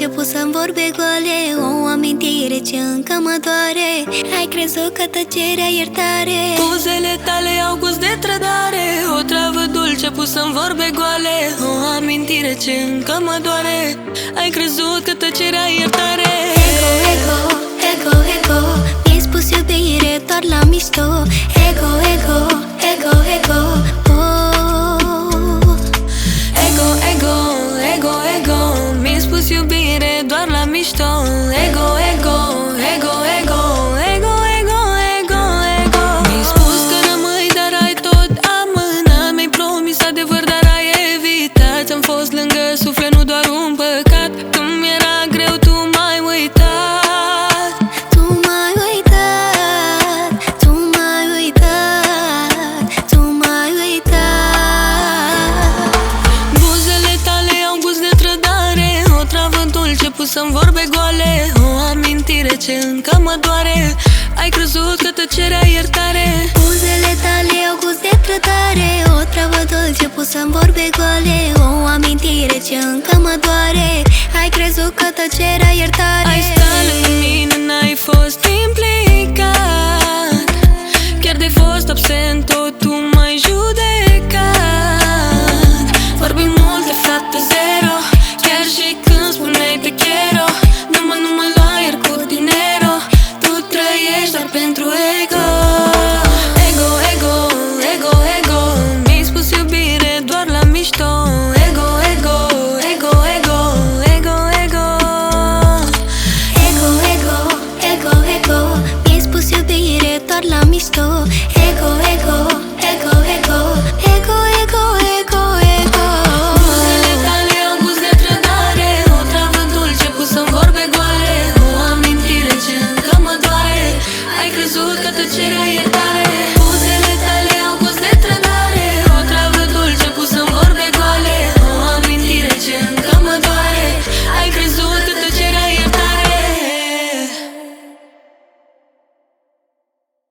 început să-mi vorbe goale, o amintire ce încă mă doare. Ai crezut că tăcerea iertare. Buzele tale au gust de trădare, o travă dulce pus în vorbe goale, o amintire ce încă mă doare. Ai crezut că tăcerea iertare. Ego, ego, ego, ego, mi-ai spus iubire doar la mișto. Ego, ego, ego, ego, oh. Ego, ego, ego, ego, mi-ai spus iubire doar la mișto. Ego, ego, ego, ego, ego, ego, ego, ego. Mi-ai spus că rămâi, dar ai tot amânat. Mi-ai promis adevăr, dar ai evitat. Am fost lângă suflet, nu doar un păcat. Când mi-era greu, tu m-ai uitat. Tu m-ai uitat, tu m-ai uitat, tu m-ai uitat. Buzele tale au gust de trădare, o travă dulce pusă în vorbe goale, o amintire ce încă mă doare. Ai crezut că tăcerea iertare. Buzele tale au gust de trădare, o travă dulce pusă în vorbe goale, o amintire ce încă mă doare. Ai crezut că tăcerea iertare.